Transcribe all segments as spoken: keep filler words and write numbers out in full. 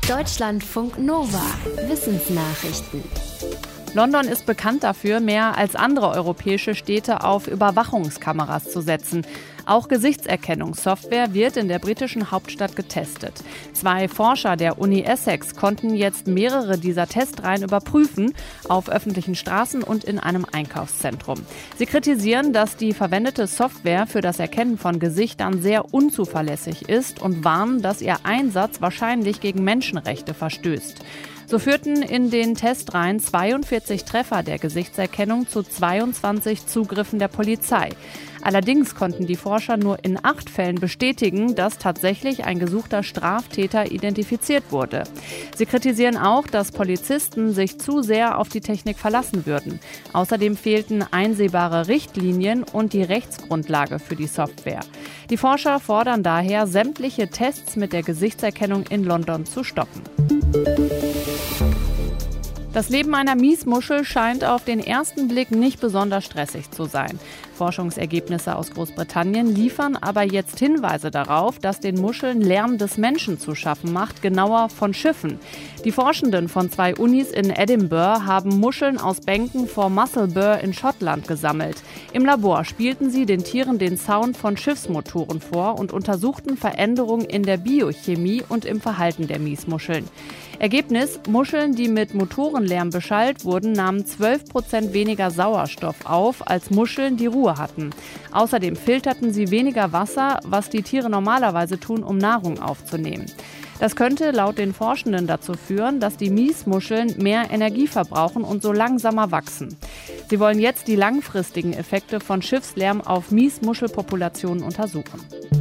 Deutschlandfunk Nova. Wissensnachrichten. London ist bekannt dafür, mehr als andere europäische Städte auf Überwachungskameras zu setzen. Auch Gesichtserkennungssoftware wird in der britischen Hauptstadt getestet. Zwei Forscher der Uni Essex konnten jetzt mehrere dieser Testreihen überprüfen, auf öffentlichen Straßen und in einem Einkaufszentrum. Sie kritisieren, dass die verwendete Software für das Erkennen von Gesichtern sehr unzuverlässig ist und warnen, dass ihr Einsatz wahrscheinlich gegen Menschenrechte verstößt. So führten in den Testreihen zweiundvierzig Treffer der Gesichtserkennung zu zweiundzwanzig Zugriffen der Polizei. Allerdings konnten die Forscher nur in acht Fällen bestätigen, dass tatsächlich ein gesuchter Straftäter identifiziert wurde. Sie kritisieren auch, dass Polizisten sich zu sehr auf die Technik verlassen würden. Außerdem fehlten einsehbare Richtlinien und die Rechtsgrundlage für die Software. Die Forscher fordern daher, sämtliche Tests mit der Gesichtserkennung in London zu stoppen. Das Leben einer Miesmuschel scheint auf den ersten Blick nicht besonders stressig zu sein. Forschungsergebnisse aus Großbritannien liefern aber jetzt Hinweise darauf, dass den Muscheln Lärm des Menschen zu schaffen macht, genauer von Schiffen. Die Forschenden von zwei Unis in Edinburgh haben Muscheln aus Bänken vor Musselburgh in Schottland gesammelt. Im Labor spielten sie den Tieren den Sound von Schiffsmotoren vor und untersuchten Veränderungen in der Biochemie und im Verhalten der Miesmuscheln. Ergebnis: Muscheln, die mit Motorenlärm beschallt wurden, nahmen zwölf Prozent weniger Sauerstoff auf als Muscheln, die Ruhe hatten. Außerdem filterten sie weniger Wasser, was die Tiere normalerweise tun, um Nahrung aufzunehmen. Das könnte laut den Forschenden dazu führen, dass die Miesmuscheln mehr Energie verbrauchen und so langsamer wachsen. Sie wollen jetzt die langfristigen Effekte von Schiffslärm auf Miesmuschelpopulationen untersuchen.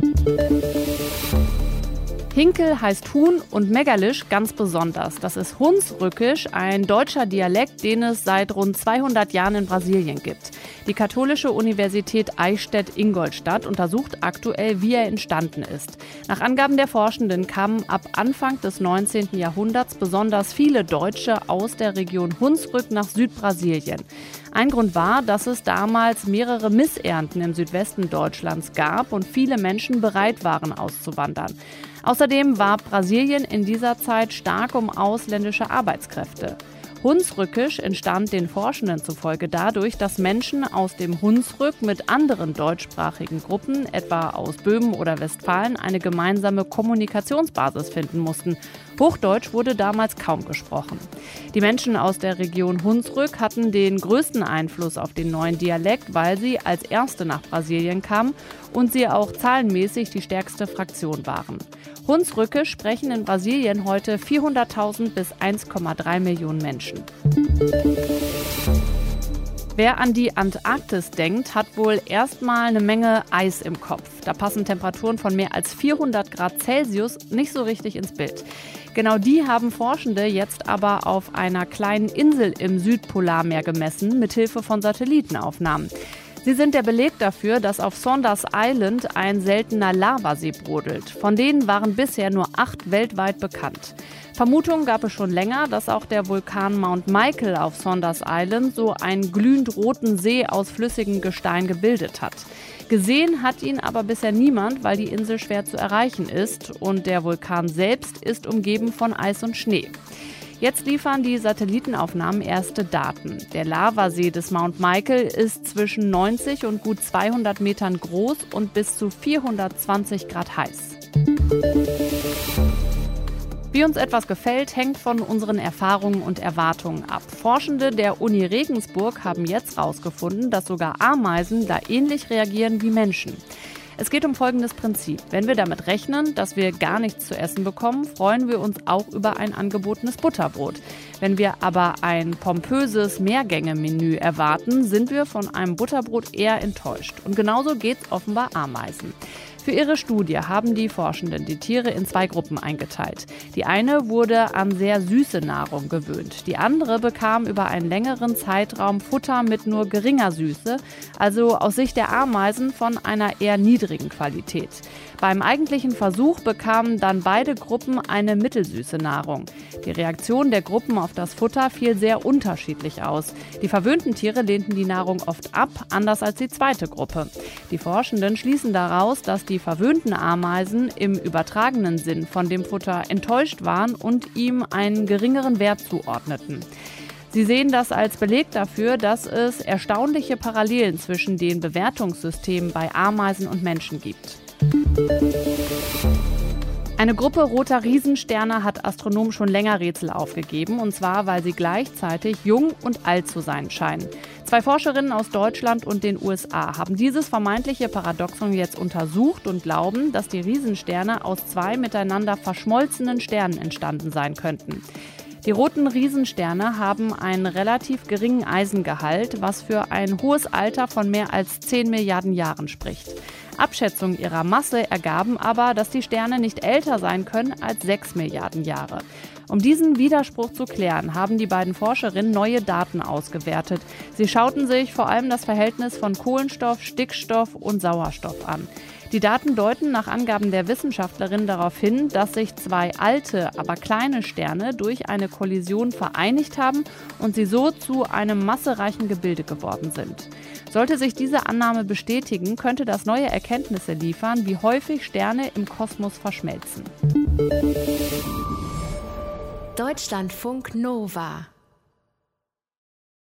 Hinkel heißt Huhn und Megalisch ganz besonders. Das ist Hunsrückisch, ein deutscher Dialekt, den es seit rund zweihundert Jahren in Brasilien gibt. Die Katholische Universität Eichstätt-Ingolstadt untersucht aktuell, wie er entstanden ist. Nach Angaben der Forschenden kamen ab Anfang des neunzehnten Jahrhunderts besonders viele Deutsche aus der Region Hunsrück nach Südbrasilien. Ein Grund war, dass es damals mehrere Missernten im Südwesten Deutschlands gab und viele Menschen bereit waren, auszuwandern. Außerdem warb Brasilien in dieser Zeit stark um ausländische Arbeitskräfte. Hunsrückisch entstand den Forschenden zufolge dadurch, dass Menschen aus dem Hunsrück mit anderen deutschsprachigen Gruppen, etwa aus Böhmen oder Westfalen, eine gemeinsame Kommunikationsbasis finden mussten. Hochdeutsch wurde damals kaum gesprochen. Die Menschen aus der Region Hunsrück hatten den größten Einfluss auf den neuen Dialekt, weil sie als erste nach Brasilien kamen und sie auch zahlenmäßig die stärkste Fraktion waren. Hunsrückisch sprechen in Brasilien heute vierhunderttausend bis eins Komma drei Millionen Menschen. Wer an die Antarktis denkt, hat wohl erstmal eine Menge Eis im Kopf. Da passen Temperaturen von mehr als vierhundert Grad Celsius nicht so richtig ins Bild. Genau die haben Forschende jetzt aber auf einer kleinen Insel im Südpolarmeer gemessen, mithilfe von Satellitenaufnahmen. Sie sind der Beleg dafür, dass auf Saunders Island ein seltener Lavasee brodelt. Von denen waren bisher nur acht weltweit bekannt. Vermutungen gab es schon länger, dass auch der Vulkan Mount Michael auf Saunders Island so einen glühend roten See aus flüssigem Gestein gebildet hat. Gesehen hat ihn aber bisher niemand, weil die Insel schwer zu erreichen ist und der Vulkan selbst ist umgeben von Eis und Schnee. Jetzt liefern die Satellitenaufnahmen erste Daten. Der Lavasee des Mount Michael ist zwischen neunzig und gut zweihundert Metern groß und bis zu vierhundertzwanzig Grad heiß. Wie uns etwas gefällt, hängt von unseren Erfahrungen und Erwartungen ab. Forschende der Uni Regensburg haben jetzt herausgefunden, dass sogar Ameisen da ähnlich reagieren wie Menschen. Es geht um folgendes Prinzip. Wenn wir damit rechnen, dass wir gar nichts zu essen bekommen, freuen wir uns auch über ein angebotenes Butterbrot. Wenn wir aber ein pompöses Mehrgänge-Menü erwarten, sind wir von einem Butterbrot eher enttäuscht. Und genauso geht's offenbar Ameisen. Für ihre Studie haben die Forschenden die Tiere in zwei Gruppen eingeteilt. Die eine wurde an sehr süße Nahrung gewöhnt. Die andere bekam über einen längeren Zeitraum Futter mit nur geringer Süße, also aus Sicht der Ameisen von einer eher niedrigen Qualität. Beim eigentlichen Versuch bekamen dann beide Gruppen eine mittelsüße Nahrung. Die Reaktion der Gruppen auf das Futter fiel sehr unterschiedlich aus. Die verwöhnten Tiere lehnten die Nahrung oft ab, anders als die zweite Gruppe. Die Forschenden schließen daraus, dass die verwöhnten Ameisen im übertragenen Sinn von dem Futter enttäuscht waren und ihm einen geringeren Wert zuordneten. Sie sehen das als Beleg dafür, dass es erstaunliche Parallelen zwischen den Bewertungssystemen bei Ameisen und Menschen gibt. Eine Gruppe roter Riesensterne hat Astronomen schon länger Rätsel aufgegeben, und zwar, weil sie gleichzeitig jung und alt zu sein scheinen. Zwei Forscherinnen aus Deutschland und den U S A haben dieses vermeintliche Paradoxon jetzt untersucht und glauben, dass die Riesensterne aus zwei miteinander verschmolzenen Sternen entstanden sein könnten. Die roten Riesensterne haben einen relativ geringen Eisengehalt, was für ein hohes Alter von mehr als zehn Milliarden Jahren spricht. Abschätzungen ihrer Masse ergaben aber, dass die Sterne nicht älter sein können als sechs Milliarden Jahre. Um diesen Widerspruch zu klären, haben die beiden Forscherinnen neue Daten ausgewertet. Sie schauten sich vor allem das Verhältnis von Kohlenstoff, Stickstoff und Sauerstoff an. Die Daten deuten nach Angaben der Wissenschaftlerin darauf hin, dass sich zwei alte, aber kleine Sterne durch eine Kollision vereinigt haben und sie so zu einem massereichen Gebilde geworden sind. Sollte sich diese Annahme bestätigen, könnte das neue Erkenntnisse liefern, wie häufig Sterne im Kosmos verschmelzen. Deutschlandfunk Nova